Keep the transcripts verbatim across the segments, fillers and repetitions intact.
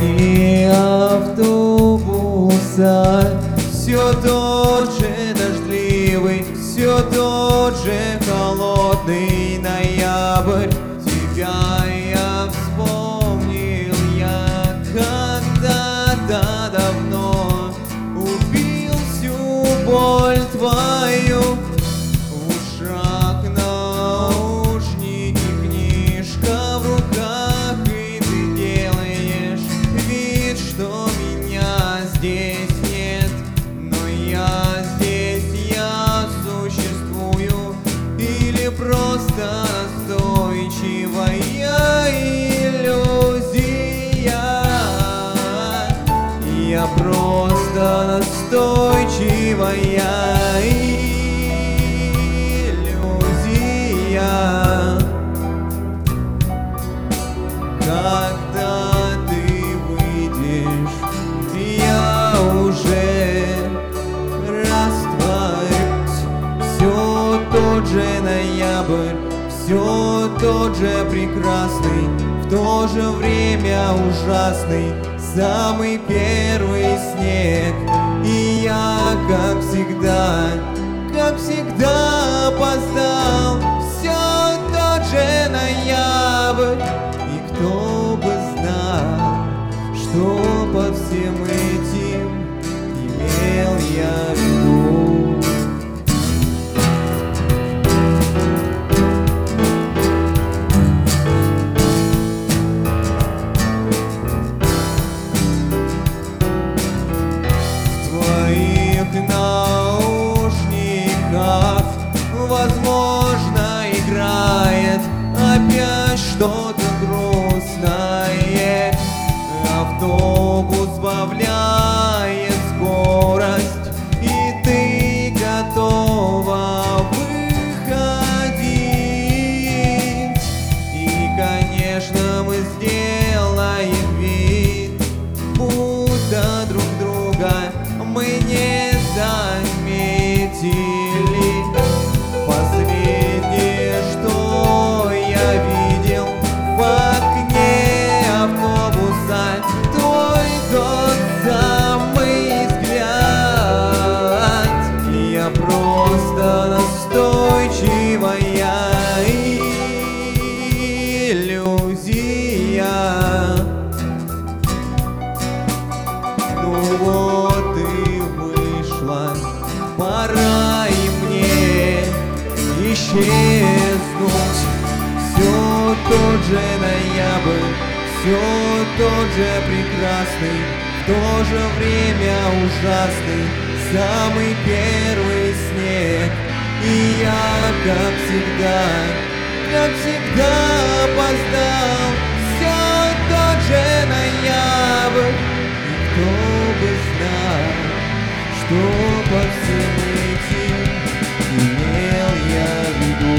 огни автобуса, все тот же дождливый, все тот же холодный ноябрь. Тебя я вспомнил, я когда-то давно убил всю боль твою. В ушах наушники, книжка в руках, и ты делаешь вид, что меня здесь нет. Но я здесь, я существую, или просто настойчивая иллюзия. Я просто настойчивая иллюзия. Когда ты выйдешь, я уже растворюсь. Все тот же ноябрь, все тот же прекрасный, в то же время ужасный, самый первый снег. И я, как всегда, как всегда опоздал. Все тот же ноябрь, и кто бы знал, что под всем этим имел я в виду. Наушниках, возможно, играет опять что-то грустное. Автобус сбавляет скорость, и ты готова выходить. И, конечно, мы сделаем вид, будто друг друга мы не заметили. Последнее, что я видел в окне автобуса, твой тот самый взгляд. Я просто настойчивая иллюзия. Ну вот и вышла, пора и мне исчезнуть. Все тот же ноябрь, все тот же прекрасный, в то же время ужасный, самый первый снег. И я, как всегда, как всегда опоздал. Все тот же ноябрь, и кто бы знал, что под всем этим имел я в виду.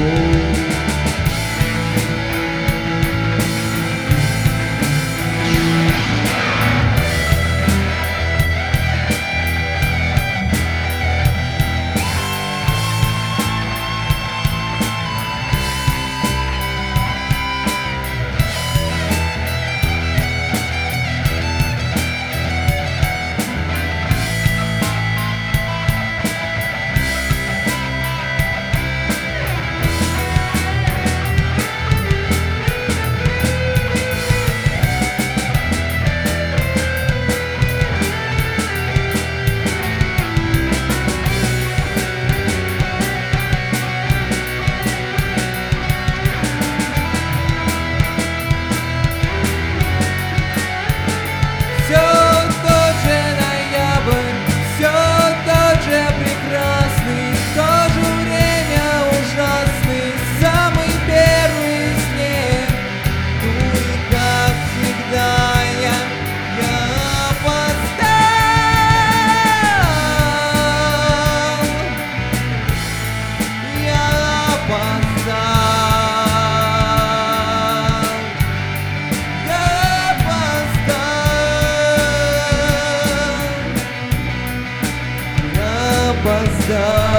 опоздал.